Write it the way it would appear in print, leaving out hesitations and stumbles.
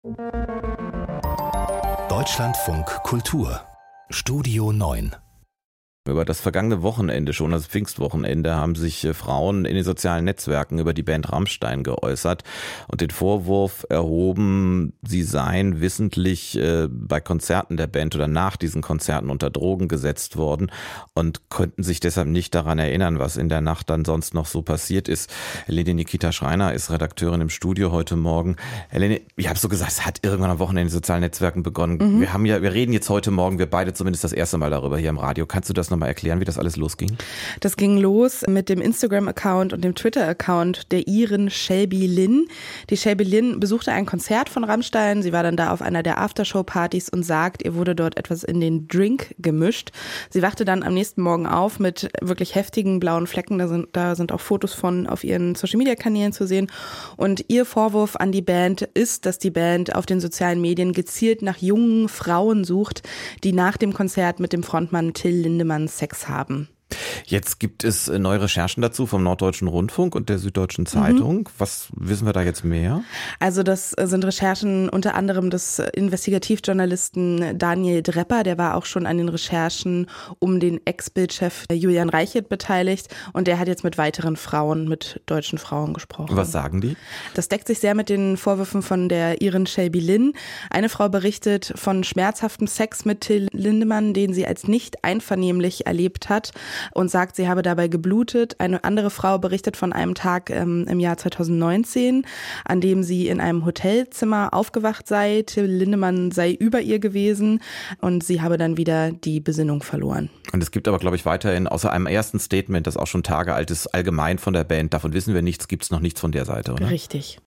Deutschlandfunk Kultur Studio 9. Über das vergangene Wochenende, schon das Pfingstwochenende, haben sich Frauen in den sozialen Netzwerken über die Band Rammstein geäußert und den Vorwurf erhoben, sie seien wissentlich bei Konzerten der Band oder nach diesen Konzerten unter Drogen gesetzt worden und konnten sich deshalb nicht daran erinnern, was in der Nacht dann sonst noch so passiert ist. Helene Nikita Schreiner ist Redakteurin im Studio heute Morgen. Helene, ich habe so gesagt, es hat irgendwann am Wochenende in den sozialen Netzwerken begonnen. Wir reden jetzt heute Morgen, wir beide zumindest das erste Mal darüber hier im Radio. Kannst du das noch mal erklären, wie das alles losging? Das ging los mit dem Instagram-Account und dem Twitter-Account der Iren Shelby Lynn. Die Shelby Lynn besuchte ein Konzert von Rammstein. Sie war dann da auf einer der Aftershow-Partys und sagt, ihr wurde dort etwas in den Drink gemischt. Sie wachte dann am nächsten Morgen auf mit wirklich heftigen blauen Flecken. Da sind auch Fotos von auf ihren Social-Media-Kanälen zu sehen. Und ihr Vorwurf an die Band ist, dass die Band auf den sozialen Medien gezielt nach jungen Frauen sucht, die nach dem Konzert mit dem Frontmann Till Lindemann Sex haben. Jetzt gibt es neue Recherchen dazu vom Norddeutschen Rundfunk und der Süddeutschen Zeitung. Was wissen wir da jetzt mehr? Also das sind Recherchen unter anderem des Investigativjournalisten Daniel Drepper. Der war auch schon an den Recherchen um den Ex-Bild-Chef Julian Reichelt beteiligt. Und der hat jetzt mit weiteren Frauen, mit deutschen Frauen gesprochen. Was sagen die? Das deckt sich sehr mit den Vorwürfen von der Iren Shelby Lynn. Eine Frau berichtet von schmerzhaftem Sex mit Till Lindemann, den sie als nicht einvernehmlich erlebt hat und sagt, sie habe dabei geblutet. Eine andere Frau berichtet von einem Tag im Jahr 2019, an dem sie in einem Hotelzimmer aufgewacht sei. Till Lindemann sei über ihr gewesen und sie habe dann wieder die Besinnung verloren. Und es gibt aber, glaube ich, weiterhin, außer einem ersten Statement, das auch schon Tage alt ist, allgemein von der Band, davon wissen wir nichts, gibt es noch nichts von der Seite, oder? Richtig.